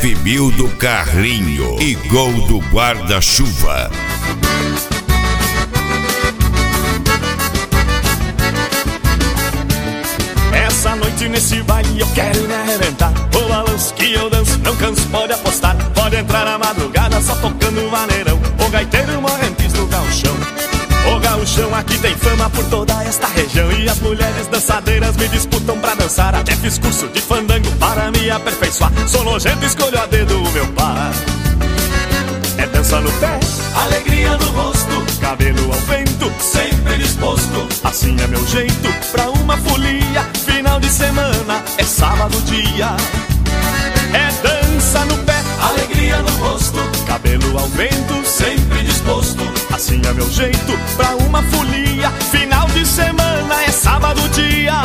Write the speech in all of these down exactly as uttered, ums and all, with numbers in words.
F mil do Carlinho e Gol do Guarda-Chuva. Essa noite nesse baile eu quero me arrebentar. O balanço que eu danço não canso, pode apostar. Pode entrar na madrugada só tocando maneirão. O gaiteiro morrentes do gauchão. O gauchão aqui tem fama por toda esta região. E as mulheres dançadeiras me disputam pra dançar. Até fiz curso de fandango para me aperfeiçoar. Sou nojento, escolho a dedo o meu par. É dança no pé, alegria no rosto, cabelo ao vento, sempre disposto. Assim é meu jeito pra uma folia. Final de semana é sábado dia. É dança no pé, alegria no rosto, cabelo ao vento, sempre disposto. Assim é meu jeito pra uma folia. Final de semana é sábado dia.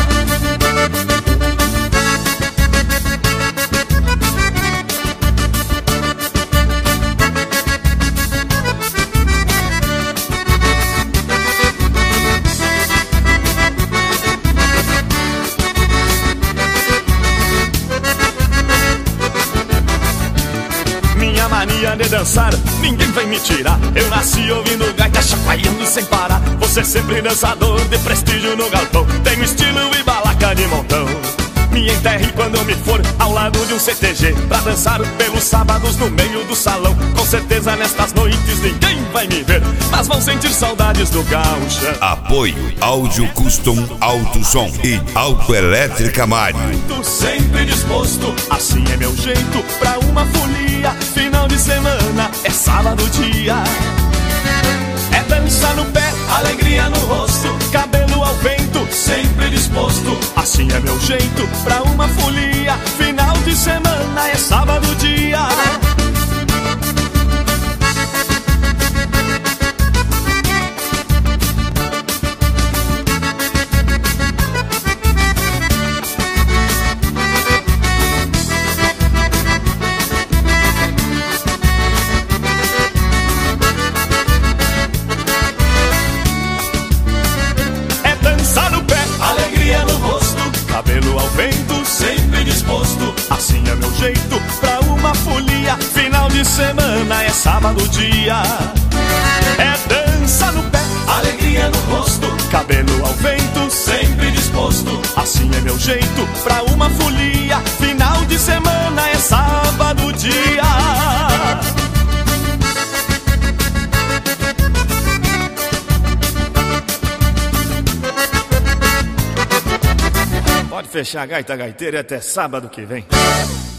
Mania de dançar, ninguém vai me tirar. Eu nasci ouvindo gaita, chacoalhando sem parar. Você sempre dançador de prestígio no galpão. Tenho estilo e balaca de montão. Me enterre quando eu me for ao lado de um C T G pra dançar pelos sábados no meio do salão. Com certeza nestas noites ninguém vai me ver, mas vão sentir saudades do gaúcho. Apoio Áudio Custom Alto Som e Autoelétrica Mário. Sempre disposto, assim é meu jeito pra uma folia. Final de semana é sábado dia. É dança no pé, alegria no rosto, cabelo ao vento, sempre disposto. Assim é meu jeito pra uma folia. Final de semana é sábado dia. Cabelo ao vento, sempre disposto. Assim é meu jeito pra uma folia. Final de semana é sábado dia. É dança no pé, alegria no rosto, cabelo ao vento, sempre disposto. Assim é meu jeito pra uma folia. Final de semana é sábado dia. Pode fechar a gaita gaiteira até sábado que vem.